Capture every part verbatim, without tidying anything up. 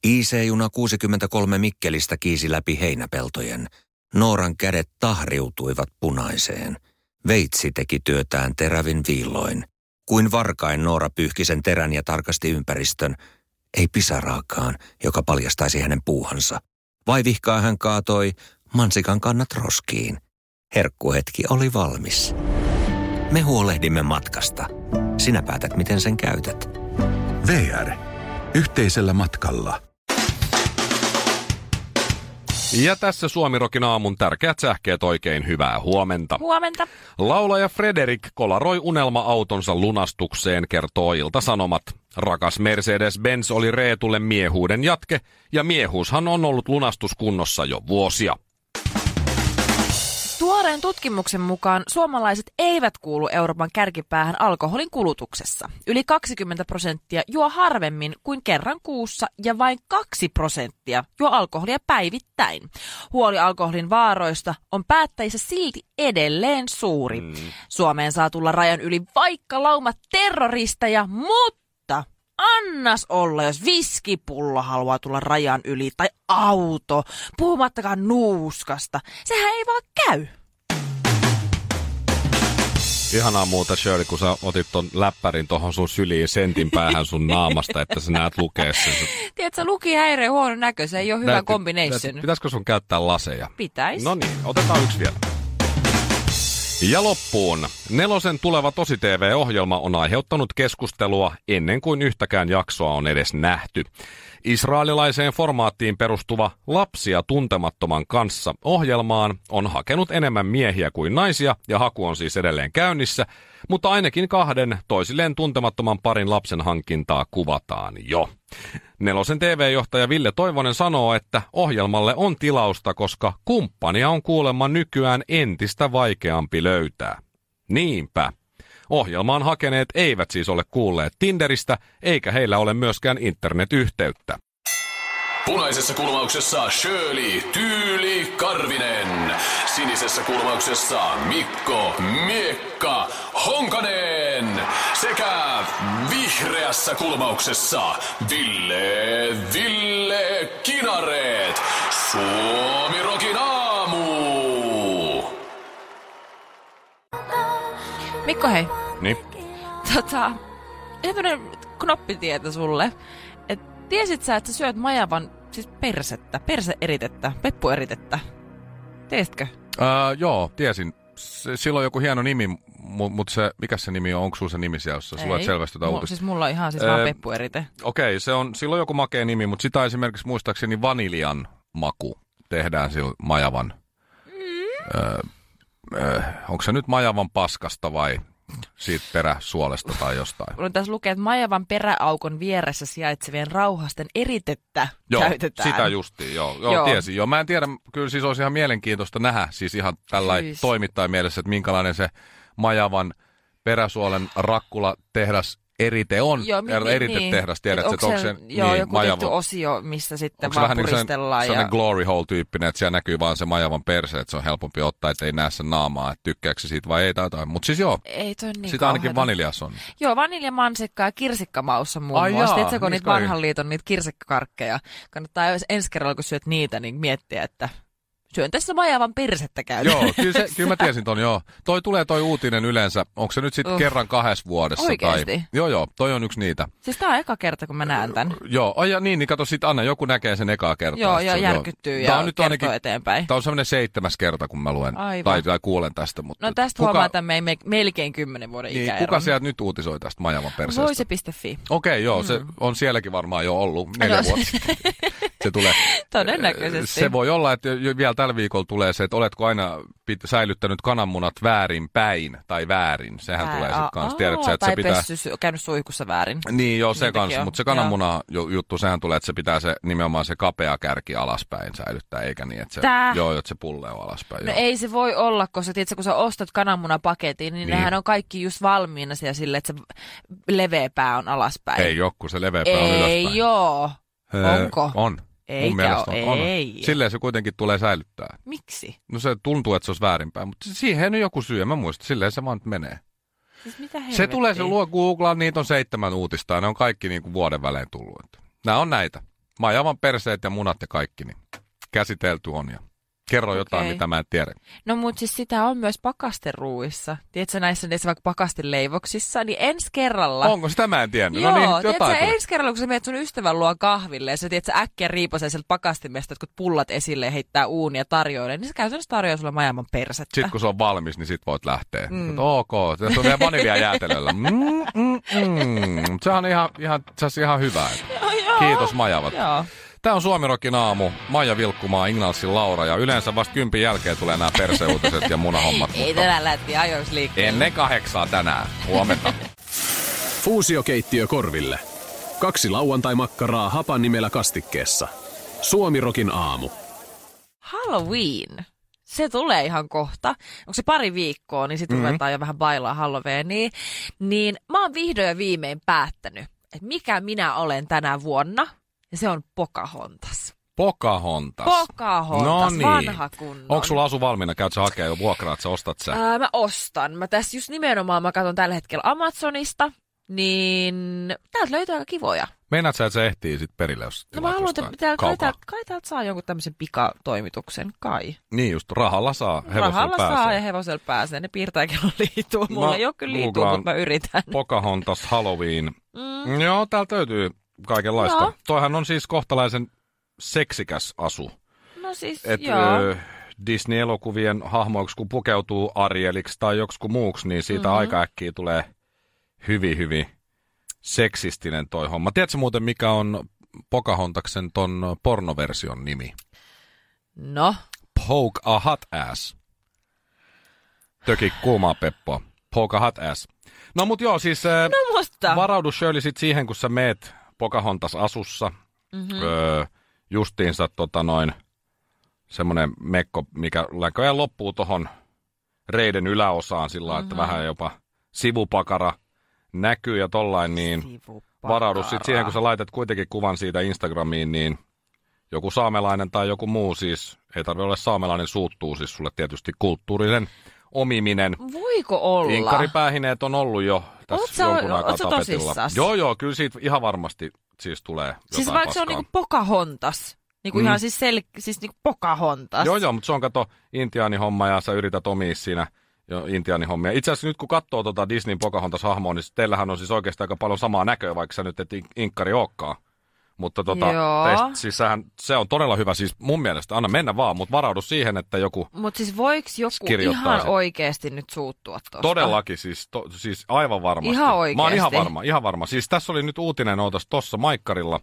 I C-juna kuusikymmentäkolme Mikkelistä kiisi läpi heinäpeltojen. Nooran kädet tahriutuivat punaiseen. Veitsi teki työtään terävin viilloin. Kuin varkain Noora pyyhki sen terän ja tarkasti ympäristön. Ei pisaraakaan, joka paljastaisi hänen puuhansa. Vaivihkaa hän kaatoi mansikan kannat roskiin. Herkkuhetki oli valmis. Me huolehdimme matkasta. Sinä päätät, miten sen käytät. V R. Yhteisellä matkalla. Ja tässä Suomirokin aamun tärkeät sähkeet, oikein hyvää huomenta. Huomenta. Laulaja Frederik kolaroi unelma-autonsa lunastukseen, kertoo Ilta-Sanomat. Rakas Mercedes-Benz oli Reetulle miehuuden jatke, ja miehuushan on ollut lunastuskunnossa jo vuosia. Tuoreen tutkimuksen mukaan suomalaiset eivät kuulu Euroopan kärkipäähän alkoholin kulutuksessa. Yli kaksikymmentä prosenttia juo harvemmin kuin kerran kuussa ja vain kaksi prosenttia juo alkoholia päivittäin. Huoli alkoholin vaaroista on päättäjissä silti edelleen suuri. Mm. Suomeen saa tulla rajan yli vaikka lauma terroristeja, mutta annas olla, jos viskipullo haluaa tulla rajan yli tai auto, puhumattakaan nuuskasta. Sehän ei vaan käy. Ihanaa muuta, Shirley, kun sä otit ton läppärin tohon sun syliin sentin päähän sun naamasta, että sä näet lukea sen. Tiedätkö, lukihäiriö huono näkö, se ei ole hyvä Näyt, combination. Näyt, pitäisikö sun käyttää laseja? Pitäis. No niin, otetaan yksi vielä. Ja loppuun. Nelosen tuleva Tosi T V-ohjelma on aiheuttanut keskustelua ennen kuin yhtäkään jaksoa on edes nähty. Israelilaiseen formaattiin perustuva Lapsia tuntemattoman kanssa -ohjelmaan on hakenut enemmän miehiä kuin naisia, ja haku on siis edelleen käynnissä, mutta ainakin kahden toisilleen tuntemattoman parin lapsen hankintaa kuvataan jo. Nelosen T V-johtaja Ville Toivonen sanoo, että ohjelmalle on tilausta, koska kumppania on kuulemma nykyään entistä vaikeampi löytää. Niinpä. Ohjelmaan hakeneet eivät siis ole kuulleet Tinderistä, eikä heillä ole myöskään internetyhteyttä. Punaisessa kulmauksessa Shirley Tyyli Karvinen. Sinisessä kulmauksessa Mikko Miekka Honkanen. Sekä vihreässä kulmauksessa Ville Ville Kinareet. Suomirokin aamu. Mikko, hei. Niin? Tota, tämmönen knoppitieto sulle. Et tiesit sä, että sä syöt majavan siis persettä, perse-eritettä, peppueritettä? Tiesitkö? Öö, joo, tiesin. S- Sillä on joku hieno nimi, mu- mutta se, mikä se nimi on? Onko sulla se nimi siellä, jos sä luet selvästi jotain Mu- uutista? Siis mulla on ihan siis öö, vaan peppuerite. Okei, okay, se on, sillä on joku makea nimi, mutta sitä esimerkiksi muistaakseni vaniljan maku tehdään sillä majavan. Mm. Öö, öö, onko se nyt majavan paskasta vai siitä peräsuolesta tai jostain? No, tässä lukee, että majavan peräaukon vieressä sijaitsevien rauhasten eritettä joo, käytetään. Sitä justiin, joo. joo, joo. Tiesin. Joo, mä en tiedä, kyllä siis olisi ihan mielenkiintoista nähdä siis ihan tällainen siis toimittajan mielessä, että minkälainen se majavan peräsuolen rakkula tehdas erite on. Joo, mi- mi- eritetehdas, tiedät, niin. että onko se, joo, niin, joku majava, tehty osio, missä sitten onko vaan se puristellaan. Niin sellainen ja glory hole-tyyppinen, että siellä näkyy vaan se majavan perse, että se on helpompi ottaa, että ei näe sen naamaa, että tykkääkö se siitä vai ei tai jotain. Mutta siis joo, ei toi niin sitä ainakin kauheata. vaniljas on. Joo, vaniljamansikka ja kirsikkamaussa muun Ai muassa. jaa, Tiedätkö, kun niin niitä vanhan liiton niitä kirsikkakarkkeja. Kannattaa jos ensi kerralla, kun syöt niitä, niin miettiä, että syön tässä majavan persettä käytä. Joo, kyllä, se, kyllä mä tiesin ton, joo. Toi tulee toi uutinen yleensä, onko se nyt sitten uh. kerran kahdessa vuodessa? Oikeesti? Tai, joo, joo, toi on yksi niitä. Siis tää on eka kerta, kun mä näen tän. Joo, ai ja niin, niin kato sit Anna, joku näkee sen ekaa kertaa. Joo, ja järkyttyy ja kertoo ainakin eteenpäin. Tää on semmoinen seitsemäs kerta, kun mä luen tai, tai kuulen tästä. Mutta no tästä kuka, huomaa, että me ei me, melkein kymmenen vuoden niin, ikäero. Kuka sieltä nyt uutisoi tästä majavan perseestä? Voise piste fi. Okei, okay, joo, mm. se on sielläkin varmaan jo ollut neljä no, vuotta. Se tulee. Todennäköisesti. Se voi olla, että vielä tällä viikolla tulee se, että oletko aina pit, säilyttänyt kananmunat väärin päin tai väärin. Sehän Ää, tulee sitten kanssa. Tiedät sä, että tai se pitää pessy, käynyt suihkussa väärin. Niin joo, se kanssa. Mutta se kananmuna juttu, sehän tulee, että se pitää se nimenomaan se kapea kärki alaspäin säilyttää, eikä niin, että se, joo, että se pulle on alaspäin. No joo. ei se voi olla, koska tiedätkö, kun sä ostat kananmunapaketin, niin, niin nehän on kaikki just valmiina siellä silleen, että se leveä pää on alaspäin. Ei ole, kun se leveä pää on ylöspäin. Ei joo. Onko? On. Eikä mun mielestä on. on. Ei. Silleen se kuitenkin tulee säilyttää. Miksi? No se tuntuu, että se olisi väärinpäin, mutta siihen on joku syy, mä muistan. Silleen se vaan menee. Siis mitä helvettiä? Se tulee, se luo Googlaan, niitä on seitsemän uutista, ja ne on kaikki niin kuin vuoden välein tullut. Nämä on näitä. Majavan perseet ja munat ja kaikki, niin käsitelty on ja kerro okay. jotain, mitä mä en tiedä. No mut siis sitä on myös pakasteruuissa. Tiedätkö näissä, näissä vaikka pakasteleivoksissa, niin ensi kerralla... Onko sitä mä en tiennyt? Joo, no niin, jotain tiedätkö, ensi kerralla, kun sä menet sun ystävän luo kahville ja sä tiedätkö, äkkiä riipasee sieltä pakastimesta, kun pullat esille ja heittää uunia tarjoille, niin se käytännössä tarjoaa sulle majaman persettä. Sitten kun se on valmis, niin sit voit lähteä. Mm. Mutta ok, tässä on vielä vanilja jäätelöllä. Mm, mm, mm. Se on ihan, ihan, se on ihan hyvä. Joo, joo. Kiitos Majavat. Joo. Tää on Suomirokin aamu. Maija Vilkkumaa, Ignalsin Laura ja yleensä vasta kympin jälkeen tulee nämä perseuutiset ja munahommat. Ei tänään lähti ajoiksi liikkeelle. Ennen kahdeksaa tänään. Huomenta. Fuusiokeittiö korville. Kaksi lauantai-makkaraa hapan nimellä kastikkeessa. Suomirokin aamu. Halloween. Se tulee ihan kohta. Onko se pari viikkoa, niin sitten mm-hmm. ruvetaan jo vähän bailaa Halloweenia. Niin mä oon vihdoin ja viimein päättänyt, että mikä minä olen tänä vuonna. Ja se on Pocahontas. Pocahontas. Pocahontas, no niin. Vanha kunnon. Onko sulla asu valmiina? Käyt sä hakea jo vuokraat, sä ostat sä? Ää, mä ostan. Mä tässä just nimenomaan, mä katson tällä hetkellä Amazonista, niin täältä löytyy aika kivoja. Meinaat sä, että se ehtii sit perille, jos no mä haluan, että täällä, kai, täältä, kai täältä saa jonkun tämmöisen pikatoimituksen, kai. Niin just, rahalla saa, hevosella rahalla pääsee. saa ja hevosella pääsee. Ne piirtää kello liituu. Mulla ei ole kyllä liituu, mutta mä yritän. Pocahontas Halloween. Mm. Joo, täältä löytyy kaikenlaista. Joo. Toihan on siis kohtalaisen seksikäs asu. No siis, Et, joo. Ö, Disney-elokuvien hahmoiksi, kun pukeutuu Arieliksi tai joksikin muuksi, niin siitä Mm-hmm. aika äkkiä tulee hyvin, hyvin seksistinen toi homma. Tiedätkö muuten, mikä on Pocahontaksen ton pornoversion nimi? No? Poke a hot ass. Töki kuumaa peppoa. Poke a hot ass. No mut joo, siis no, musta. varaudu Shirley sit siihen, kun sä meet Pocahontas asussa. Mm-hmm. Öö, justiinsa tota noin semmonen mekko, mikä näköjään loppuu tohon reiden yläosaan sillä mm-hmm. että vähän jopa sivupakara näkyy ja tollain, niin sivupakara. Varaudu sit siihen, kun sä laitat kuitenkin kuvan siitä Instagramiin, niin joku saamelainen tai joku muu siis, ei tarvitse olla saamelainen, suuttuu siis sulle tietysti kulttuurisen omiminen. Voiko olla? Inkaripäähineet on ollut jo tässä oot jonkun aikaa tapetilla. Tosissas? Joo, joo, kyllä siitä ihan varmasti siis tulee jotain siis vaikka paskaa. se on niinku Pocahontas. Niinku mm. ihan siis, sel- siis niinku Pocahontas. Joo, joo, mutta se on kato intiaanihomma ja sä yrität omia siinä jo intiaanihommia. Itse asiassa nyt kun katsoo tota Disneyn Pocahontas-hahmoa, niin teillähän on siis oikeasti aika paljon samaa näköä, vaikka sä nyt et inkkari olekaan. Mutta tota, teistä, siis sähän, se on todella hyvä, siis mun mielestä, anna mennä vaan, mutta varaudu siihen, että joku Mutta siis voiko joku ihan sen oikeasti nyt suuttua tuosta? Todellakin, siis, to, siis aivan varmasti. Ihan oikeasti? Mä oon ihan varma, ihan varma. Siis tässä oli nyt uutinen, ootas tossa Maikkarilla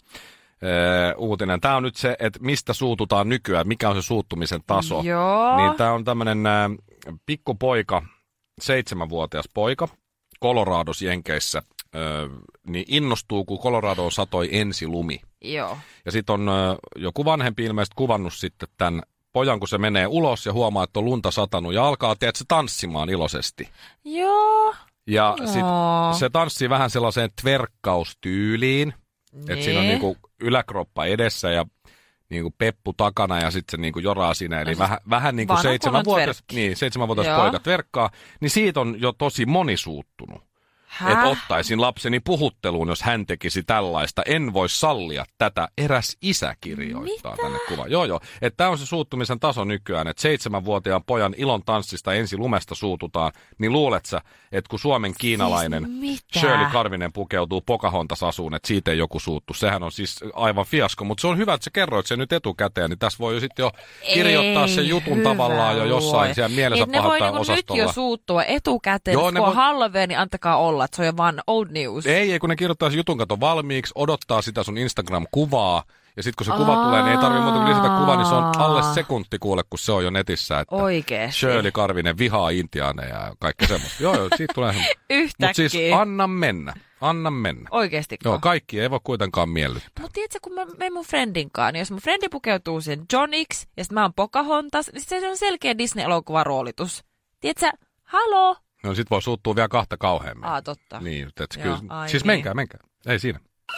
ee, uutinen. Tää on nyt se, että mistä suututaan nykyään, mikä on se suuttumisen taso. Joo. Niin tää on tämmönen ä, pikkupoika, seitsemänvuotias poika, Colorados Jenkeissä. Öö, niin innostuu, kun Coloradoon satoi ensilumi. Joo. Ja sitten on öö, joku vanhempi ilmeisesti kuvannut sitten tämän pojan, kun se menee ulos ja huomaa, että on lunta satanut ja alkaa, tiedätkö, tanssimaan iloisesti. Joo. Ja sitten se tanssii vähän sellaiseen tverkkaustyyliin, että siinä on niinku yläkroppa edessä ja niinku peppu takana ja sitten se niinku joraa siinä. Eli no, vähän, vähän niin kuin seitsemänvuotias, niin, seitsemänvuotias poika tverkkaa, niin siitä on jo tosi moni suuttunut. Että ottaisin lapseni puhutteluun, jos hän tekisi tällaista. En voi sallia tätä. Eräs isä kirjoittaa Mitä? tänne kuva. Joo, joo. Että tämä on se suuttumisen taso nykyään, että seitsemänvuotiaan pojan ilon tanssista ensi lumesta suututaan, niin luulet sä, että kun Suomen kiinalainen siis Shirley Karvinen pukeutuu Pocahontas-asuun, että siitä ei joku suuttu. Sehän on siis aivan fiasko, mutta se on hyvä, että sä kerroit sen nyt etukäteen, niin tässä voi jo sitten jo kirjoittaa sen jutun tavallaan jo jossain voi. siellä mielensä pahoittaa osastolla. Ne voi nyt jo suuttua etukäteen, joo, kun on voi... Halloween, niin antakaa olla. Se on jo vaan old news. Ei, ei, kun ne kirjoittaa sen jutun kato valmiiksi, odottaa sitä sun Instagram-kuvaa, ja sitten kun se kuva Aa. tulee, niin ei tarvitse muuta kuin lisätä kuvaa, niin se on alle sekunti kuule, kun se on jo netissä. Että oikeesti. Shirley Karvinen vihaa intiaaneja ja kaikkea semmoista. Joo, joo, siitä tulee semmoista. Yhtäkkiä. Mutta siis anna mennä, anna mennä. Oikeestiko? Joo, kaikki ei voi kuitenkaan miellyttää. Mutta tiedätkö, kun mä menen mun friendin kanssa, niin jos mun friend pukeutuu sen Johniksi, ja sitten mä oon Pocahontas, niin se on selkeä Disney-elokuvan roolitus. Tiedätkö, haloo? No sit voi suuttua vielä kahta kauheammin. Aa, totta. Niin, et Joo, kyllä. ai Siis niin. menkää, menkää. Ei siinä.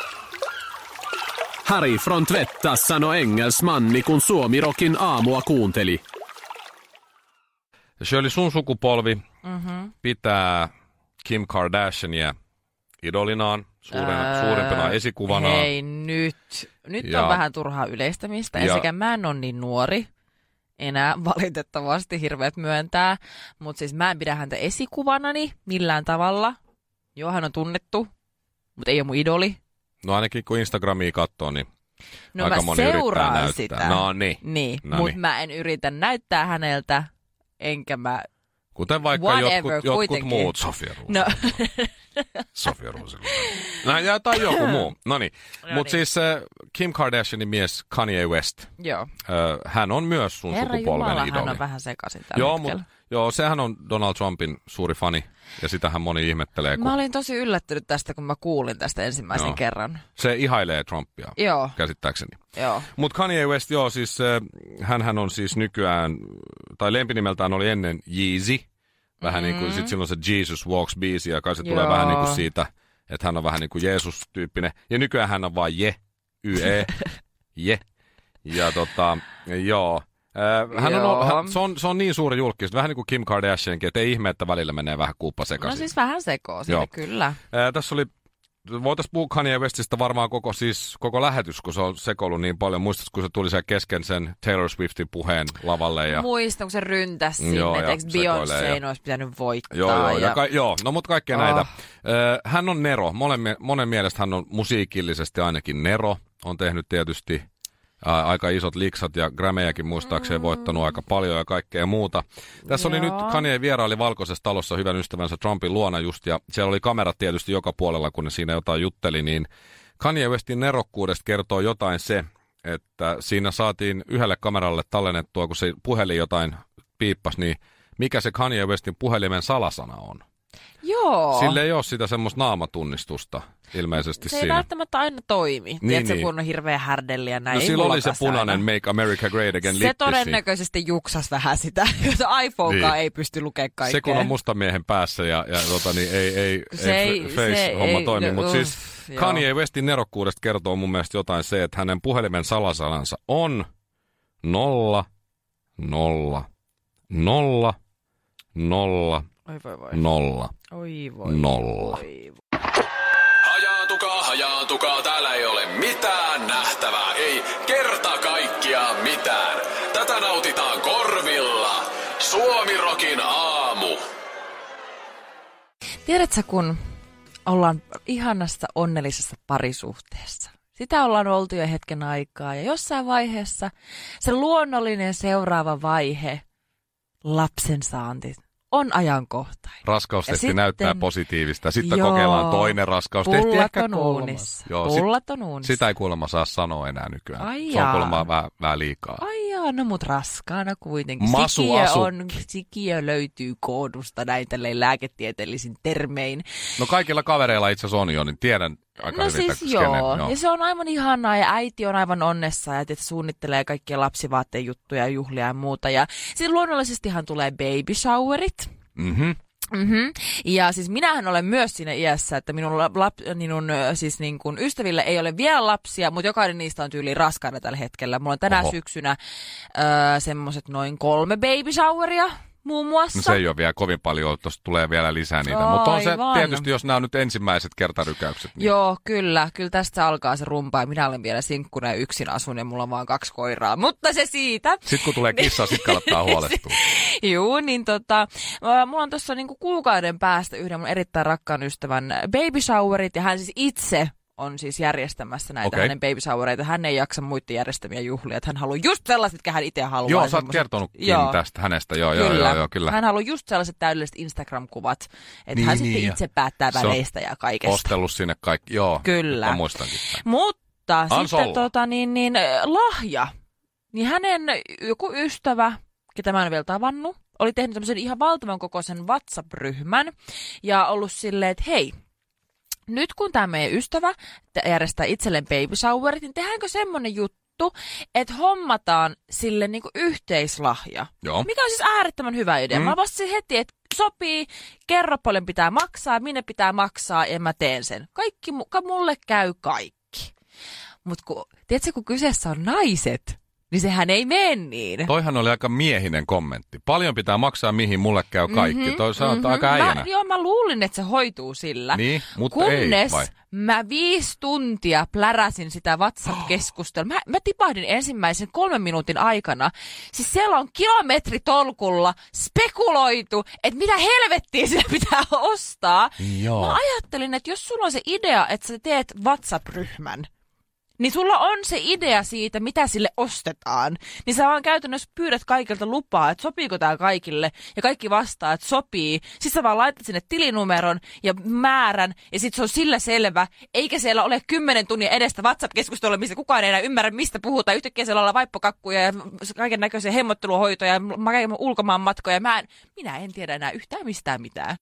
Harry från Tvättas sanoi engelsmanni, kun Suomirokin aamua kuunteli. Shirley, sun sukupolvi mm-hmm. pitää Kim Kardashiania idolinaan. suurena, öö, suurimpana esikuvana. Hei nyt, nyt ja, on vähän turhaa yleistämistä. Ensinnäkään mä en ole niin nuori enää valitettavasti hirveät myöntää, mutta siis mä en pidä häntä esikuvanani millään tavalla. Joo, hän on tunnettu, mutta ei ole mun idoli. No ainakin kun Instagramia katsoo, niin no aika moni yrittää näyttää. Sitä. No niin. Niin, no mutta niin. mä en yritä näyttää häneltä, enkä mä... Kuten vaikka Whatever, jotkut, jotkut muut, Sofia Ruusi. No. Sofia Ruusi. No, ja tai joku muu. Noniin. No Mutta niin. siis äh, Kim Kardashianin mies Kanye West, Joo. äh, hän on myös sun Herra sukupolven Jumala, idoli. hän on vähän sekaisin tällä joo, hetkellä. mut, joo, sehän on Donald Trumpin suuri fani, ja sitähän moni ihmettelee. Kun... Mä olin tosi yllättynyt tästä, kun mä kuulin tästä ensimmäisen joo. kerran. Se ihailee Trumpia, joo. käsittääkseni. Joo. Mutta Kanye West, joo, siis äh, hänhän on siis nykyään, tai lempinimeltään oli ennen Yeezy. Vähän mm. niin kuin, sit silloin se Jesus Walks-biisi, ja kai se tulee joo. vähän niin kuin siitä, että hän on vähän niin kuin Jeesus-tyyppinen. Ja nykyään hän on vaan Je, Y-E, Je. Ja tota, joo. Äh, hän joo. on, hän, se, on, se on niin suuri julkis, vähän niin kuin Kim Kardashiankin, että ei ihme, että välillä menee vähän kuuppa sekaisin. No siis vähän sekoo siitä, kyllä. Äh, tässä oli, voitaisiin puhua Kanye Westistä varmaan koko, siis, koko lähetys, kun se on sekoillut niin paljon. Muistatko, kun se tuli sen kesken sen Taylor Swiftin puheen lavalle? Ja... Muistan, kun se ryntäsi sinne, joo, että eikö Beyoncé ja... olisi pitänyt voittaa. Joo, joo, ja... ja ka- joo. No mutta kaikkea oh. näitä. Äh, hän on Nero. Monen, monen mielestä hän on musiikillisesti ainakin Nero. On tehnyt tietysti ää, aika isot liksat ja Grammyjäkin muistaakseen voittanut aika paljon ja kaikkea muuta. Tässä Joo. oli nyt, Kanye vieraili Valkoisessa talossa hyvän ystävänsä Trumpin luona just, ja siellä oli kamerat tietysti joka puolella, kun ne siinä jotain jutteli, niin Kanye Westin nerokkuudesta kertoo jotain se, että siinä saatiin yhdelle kameralle tallennettua, kun se puhelin jotain piippasi, niin mikä se Kanye Westin puhelimen salasana on. Joo. Sillä ei ole sitä semmoista naamatunnistusta ilmeisesti se siinä. Se ei välttämättä aina toimi. Niin, Tiedätkö, niin. kun on hirveä härdelli ja näin. No silloin oli se punainen aina. Make America Great Again se todennäköisesti juksas vähän sitä, jos iPhonekaan niin. ei pysty lukemaan kaikkea. Se kun on mustamiehen päässä ja, ja tota, niin ei, ei, ei face-homma toimi. Mutta siis joo. Kanye Westin nerokkuudesta kertoo mun mielestä jotain se, että hänen puhelimen salasanansa on nolla, nolla, nolla, nolla, Oi voi voi. Nolla. Oi voi. Nolla. Voi. Hajaantukaa, hajaantukaa, täällä ei ole mitään nähtävää, ei kerta kaikkiaan mitään. Tätä nautitaan korvilla. Suomi-rokin aamu. Tiedätkö, kun ollaan ihanassa onnellisessa parisuhteessa. Sitä ollaan oltu jo hetken aikaa ja jossain vaiheessa se luonnollinen seuraava vaihe, lapsen saanti, on ajankohtainen. Raskaustesti näyttää positiivista. Sitten joo, kokeillaan toinen raskaustesti. Pullat on uunissa. Joo, pullat on uunissa. Sitä ei kuulemma saa sanoa enää nykyään. Ai se on kuulemma vähän, vähän liikaa. Ai jaa, no mut raskaana kuitenkin. Masu sikiö, asu. on, sikiö löytyy koodusta näin tälleen lääketieteellisin termein. No kaikilla kavereilla itse asiassa on jo, niin tiedän aika no hyvin. siis joo. joo, ja se on aivan ihanaa ja äiti on aivan onnessa ja että suunnittelee kaikkia lapsivaatteen juttuja ja juhlia ja muuta. Ja siis luonnollisestihan tulee baby showerit. Mhm. Mm-hmm. Ja siis minähän olen myös siinä iässä, että minun, lap, minun siis niin kuin ystävillä ei ole vielä lapsia, mutta jokainen niistä on tyyliin raskaana tällä hetkellä. Mulla on tänä Oho. syksynä öö, semmoiset noin kolme baby showeria muun muassa. No se ei ole vielä kovin paljon, tuossa tulee vielä lisää niitä. Aivan. Mutta on se tietysti, jos nämä on nyt ensimmäiset kertarykäykset. Niin... Joo, kyllä. Kyllä tästä alkaa se rumpa ja minä olen vielä sinkkuna ja yksin asun ja mulla on vaan kaksi koiraa. Mutta se siitä. Sitten kun tulee kissa, sitten kannattaa huolestua. Joo, niin tota, mulla on tuossa niinku kuukauden päästä yhden mun erittäin rakkaan ystävän baby showerit ja hän siis itse on siis järjestämässä näitä okay. hänen baby showereita. Hän ei jaksa muiden järjestämiä juhlia. Että hän haluaa just sellaiset, mitkä hän itse haluaa. Joo, sä oot kertonutkin joo. tästä hänestä. Joo, kyllä. Joo, joo, joo, kyllä. Hän haluaa just sellaiset täydelliset Instagram-kuvat. Että niin, hän niin, sitten itse päättää väleistä ja kaikesta. Ostellut sinne kaikki. Joo, kyllä. mä muistankin. Mutta Ansolla. sitten tota, niin, niin, lahja. Niin hänen joku ystävä, ketä mä en vielä tavannut, oli tehnyt tämmöisen ihan valtavan kokoisen WhatsApp-ryhmän. Ja ollut silleen, että hei, nyt kun tämä meidän ystävä järjestää itselleen baby showerit, niin tehdäänkö semmoinen juttu, että hommataan sille niinku yhteislahja. Joo. Mikä on siis äärettömän hyvä idea. Mm. Mä vastasin heti, että sopii, kerro paljon pitää maksaa, minne pitää maksaa ja mä teen sen. Kaikki, mulle käy kaikki. Mutta kun, tiedätkö, kun kyseessä on naiset, niin sehän ei mene niin. Toihan oli aika miehinen kommentti. Paljon pitää maksaa, mihin mulle käy kaikki. Mm-hmm, Toi sanoo, mm-hmm. aika äijänä. Mä, joo, mä luulin, että se hoituu sillä. Niin, mutta kunnes ei, vai? Mä viisi tuntia pläräsin sitä WhatsApp-keskustelua. Mä, mä tipahdin ensimmäisen kolmen minuutin aikana. Siis siellä on kilometritolkulla spekuloitu, että mitä helvettiä sillä pitää ostaa. Joo. Mä ajattelin, että jos sulla on se idea, että sä teet WhatsApp-ryhmän, niin sulla on se idea siitä, mitä sille ostetaan. Niin sä vaan käytännössä pyydät kaikilta lupaa, että sopiiko tää kaikille. Ja kaikki vastaa, että sopii. Sitten sä vaan laitat sinne tilinumeron ja määrän. Ja sit se on sillä selvä. Eikä siellä ole kymmenen tunnin edestä WhatsApp-keskustelua, missä kukaan ei enää ymmärrä, mistä puhutaan. Yhtäkkiä siellä ollaan vaippokakkuja ja kaiken näköisiä hemmotteluhoitoja ja ulkomaan matkoja. Mä en, minä en tiedä enää yhtään mistään mitään.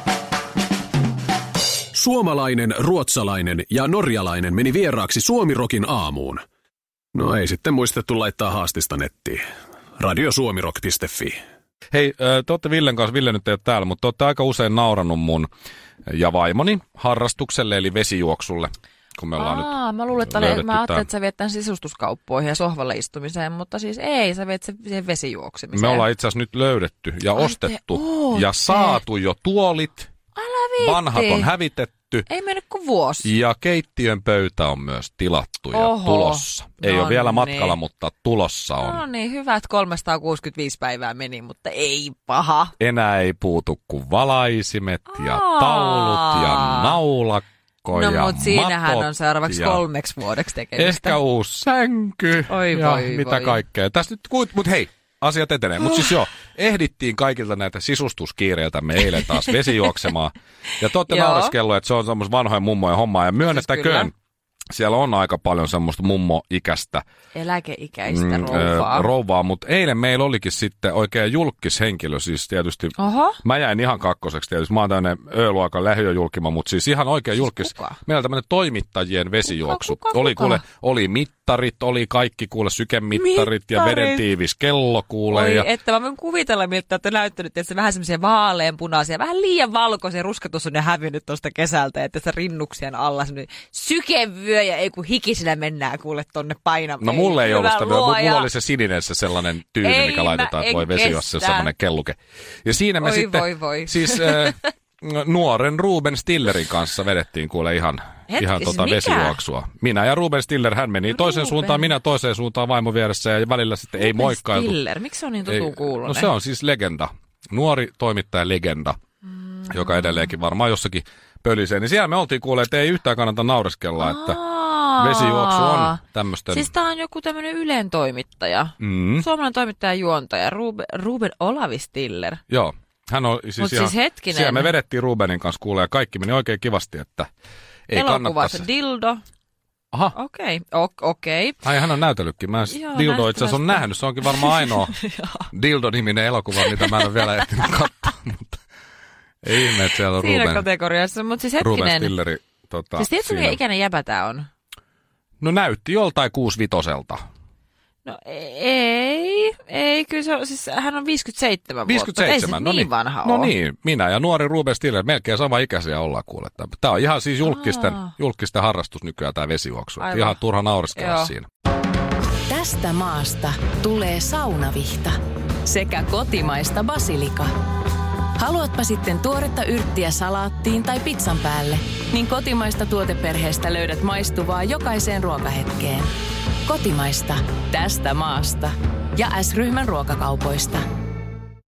Suomalainen, ruotsalainen ja norjalainen meni vieraaksi Suomirokin aamuun. No ei sitten muistettu laittaa haastista nettiin. radiosuomirock piste fi. Hei, te olette Villen kanssa, Ville nyt ei ole täällä, mutta te olette aika usein naurannut mun ja vaimoni harrastukselle eli vesijuoksulle. Kun me ollaan Aa, nyt mä luulen, että löydetty mä ajattelin, tämän. että sä viet tämän sisustuskauppoihin ja sohvalle istumiseen, mutta siis ei, sä viet sen siihen vesijuoksemiseen. Me ollaan itse asiassa nyt löydetty ja Ai ostettu te ja saatu jo tuolit. Älä viitti. Vanhat on hävitetty. Ei mennyt kuin vuosi. Ja keittiön pöytä on myös tilattu ja Oho. tulossa. Ei No ole vielä niin. matkalla, mutta tulossa on. No niin, hyvät kolmesataakuusikymmentäviisi päivää meni, mutta ei paha. Enää ei puutu kuin valaisimet ja Aa. taulut ja naulakko No ja mutta siinähän matot on seuraavaksi ja kolmeksi vuodeksi tekemistä. ehkä uusi sänky Oi ja voi mitä voi. kaikkea. Tässä nyt, mutta hei, asiat etenee. Mutta siis joo, ehdittiin kaikilta näitä sisustuskiireiltä me eilen taas vesijuoksemaan. Ja te olette Joo. naureskellut, että se on semmoista vanhojen mummojen hommaa. Ja myönnettäköön, Siis siellä on aika paljon semmoista mummo-ikäistä Eläkeikäistä mm, rouvaa. ö, rouvaa. Mutta eilen meillä olikin sitten oikein julkishenkilö, siis tietysti. Oho. Mä jäin ihan kakkoseksi tietysti. Mä oon tämmönen Ö-luokan lähiöjulkima, mutta siis ihan oikein Siis julkis. kuka? Meillä on tämmöinen toimittajien vesijuoksu. Kuka, kuka, oli kuka? kuule, oli mittarit, oli kaikki kuule sykemittarit ja Mittarit. veden tiivis kello kuule. Oi, Ja että mä voin kuvitella, miltä olette näyttänyt, että se vähän semmoisia vaaleanpunaisia, vähän liian valkoisia, ruskatus on jo hävinnyt tuosta kesältä, että se rinnuksien alla semmoinen sykevyö ja ei kun hikisinä mennään kuule tonne painamaan. no mulle ei ollut sitä, hyvä mulla luoja. oli se sininen se sellainen tyyny, Ei, mikä mä laitetaan, että en voi vesijuossa, se kestä. semmoinen kelluke. Ja siinä me Oi, sitten, voi, voi. siis äh, nuoren Ruben Stillerin kanssa vedettiin kuule ihan, Hetkis, ihan tota mikä? vesijuoksua. Minä ja Ruben Stiller, hän meni toiseen Ruben. suuntaan, minä toiseen suuntaan vaimo vieressä ja välillä sitten ei moikkailtu. Stiller, miksi se on niin tutun Ei, kuulonen? no se on siis legenda. Nuori toimittaja legenda, mm. joka edelleenkin varmaan jossakin pölisee. Niin siellä me oltiin kuulleet, että ei yhtään kannata naureskella, että Aa. vesijuoksu on tämmöisten. Siis tää on joku tämmönen Ylen toimittaja. Mm. Suomalainen toimittaja ja juontaja, Ruben, Ruben Olavi Stiller. Joo. Hän on siis, Mut ihan, siis hetkinen. siellä me vedettiin Rubenin kanssa kuulee ja kaikki meni oikein kivasti, että ei Elokuvassa kannattaisi. dildo. Aha, Okei, okay. okei. Okay. ai hän on näytellytkin. Mä Joo, dildo itse asiassa on näyttelijä. nähnyt. Se onkin varmaan ainoa dildo-niminen elokuva, mitä mä en ole vielä ehtinyt katsoa. Mutta ei ihme, että siellä on Siinä Ruben, kategoriassa, mutta siis Ruben hetkinen. Stilleri. Tota, Siis tiedätkö, siinä. mikä ikäinen jäbä tää on? No näytti joltain kuusivitoselta. No ei, ei, kyllä se on, siis hän on viisikymmentäseitsemän vuotta. viisikymmentäseitsemän, Ei se no niin niin. vanha No ole. niin, minä ja nuori Ruben Stiller, melkein sama ikäisiä ollaan kuule. Tämä on ihan siis julkisten, Aa. julkisten harrastus nykyään tämä vesijuoksu. Aivan. Ihan turha naureskella Joo. siinä. Tästä maasta tulee saunavihta sekä kotimaista basilika. Haluatpa sitten tuoretta yrttiä salaattiin tai pizzan päälle, niin kotimaista tuoteperheestä löydät maistuvaa jokaiseen ruokahetkeen. Kotimaista, tästä maasta ja S-ryhmän ruokakaupoista.